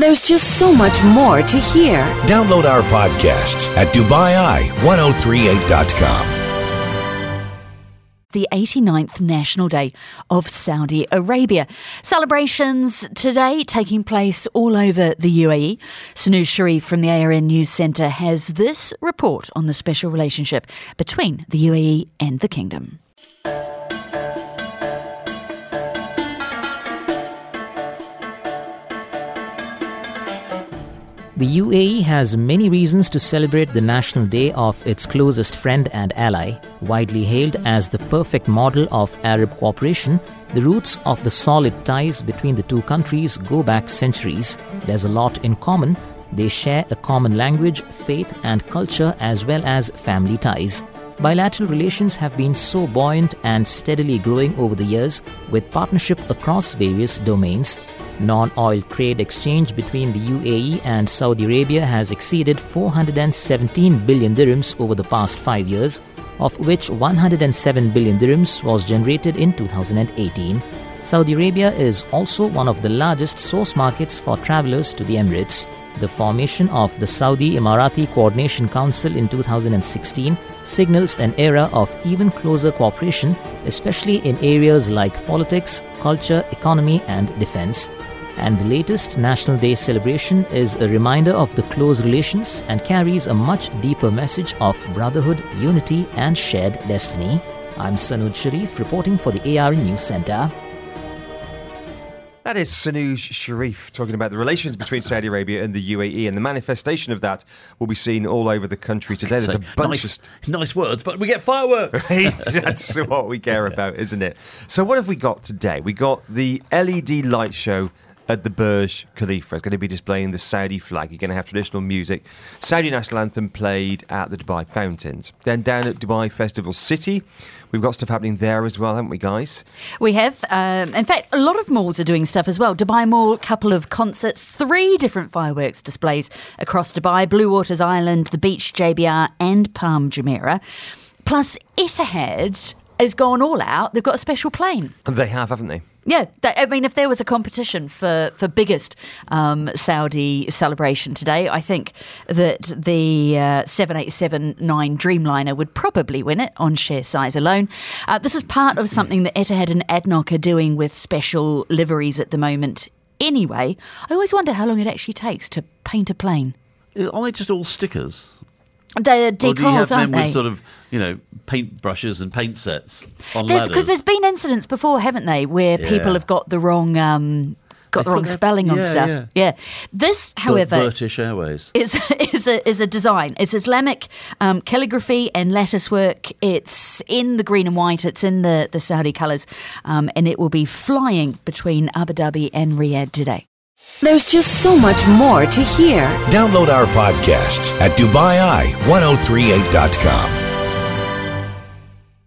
There's just so much more to hear. Download our podcasts at DubaiI1038.com. The 89th National Day of Saudi Arabia. Celebrations today taking place all over the UAE. Sanooz Sharif from the ARN News Centre has this report on the special relationship between the UAE and the Kingdom. The UAE has many reasons to celebrate the National Day of its closest friend and ally. Widely hailed as the perfect model of Arab cooperation, the roots of the solid ties between the two countries go back centuries. There's a lot in common. They share a common language, faith and culture as well as family ties. Bilateral relations have been so buoyant and steadily growing over the years, with partnership across various domains. Non-oil trade exchange between the UAE and Saudi Arabia has exceeded 417 billion dirhams over the past 5 years, of which 107 billion dirhams was generated in 2018. Saudi Arabia is also one of the largest source markets for travellers to the Emirates. The formation of the Saudi Emirati Coordination Council in 2016 signals an era of even closer cooperation, especially in areas like politics, culture, economy and defence. And the latest National Day celebration is a reminder of the close relations and carries a much deeper message of brotherhood, unity and shared destiny. I'm Sanooz Sharif reporting for the ARN News Centre. That is Sanooz Sharif talking about the relations between Saudi Arabia and the UAE, and the manifestation of that will be seen all over the country today. There's a bunch nice words, but we get fireworks. That's what we care about, isn't it? So what have we got today? We got the LED light show at the Burj Khalifa. It's going to be displaying the Saudi flag. You're going to have traditional music. Saudi national anthem played at the Dubai Fountains. Then down at Dubai Festival City, we've got stuff happening there as well, haven't we, guys? We have. In fact, a lot of malls are doing stuff as well. Dubai Mall, couple of concerts, 3 different fireworks displays across Dubai, Blue Waters Island, the Beach JBR and Palm Jumeirah. Plus, Etihad has gone all out. They've got a special plane. And they have, haven't they? Yeah, I mean, if there was a competition for biggest Saudi celebration today, I think that the 787-9 Dreamliner would probably win it on sheer size alone. This is part of something that Etihad and ADNOC are doing with special liveries at the moment. Anyway, I always wonder how long it actually takes to paint a plane. Aren't they just all stickers? They're decals, or do you have aren't men they? with sort of, paint brushes and paint sets on ladders? Because there's been incidents before, haven't they, where people have got the wrong spelling on stuff. Yeah. This, however, British Airways is a design. It's Islamic calligraphy and lattice work. It's in the green and white. It's in the Saudi colours, and it will be flying between Abu Dhabi and Riyadh today. There's just so much more to hear. Download our podcasts at DubaiI1038.com.